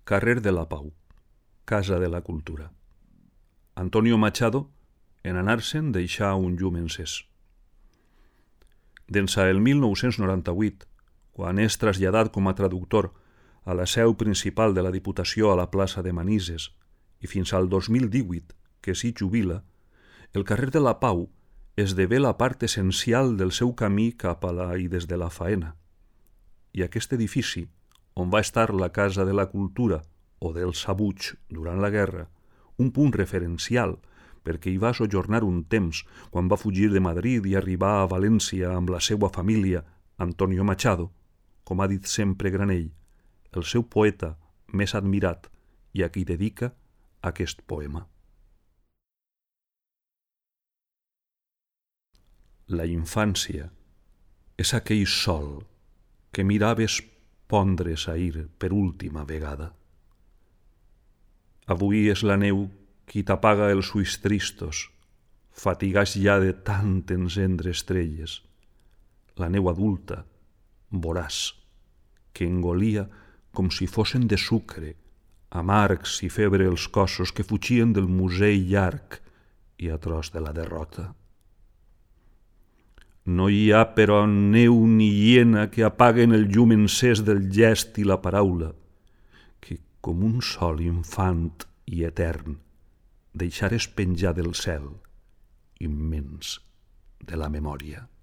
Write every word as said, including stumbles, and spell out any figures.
Carrer de la Pau, Casa de la Cultura. Antonio Machado, en anar-se'n, deixà un llum encès. D'ençà el mil nou-cents noranta-vuit, quan és traslladat com a traductor a la seu principal de la Diputació a la plaça de Manises i fins al dos mil divuit, que s'hi jubila, el carrer de la Pau esdevé la part essencial del seu camí cap a la i des de la faena. I aquest edifici, on va estar la Casa de la Cultura o del Sabuig durant la guerra, un punt referencial perquè hi va sojornar un temps quan va fugir de Madrid i arribar a València amb la seva família, Antonio Machado, com ha dit sempre Granell, el seu poeta més admirat i a qui dedica aquest poema. La infància és aquell sol que miraves pondre's ahir per última vegada. Avui és la neu qui t'apaga els ulls tristos, fatigats ja de tant encendre estrelles. La neu adulta, voraç, que engolia com si fossin de sucre, amargs i febre els cossos que fugien del musell llarg i atroç de la derrota. No hi ha, però, neu ni hiena que apaguen el llum encès del gest i la paraula, que, com un sol infant i etern, deixares penjar del cel, immens, de la memòria.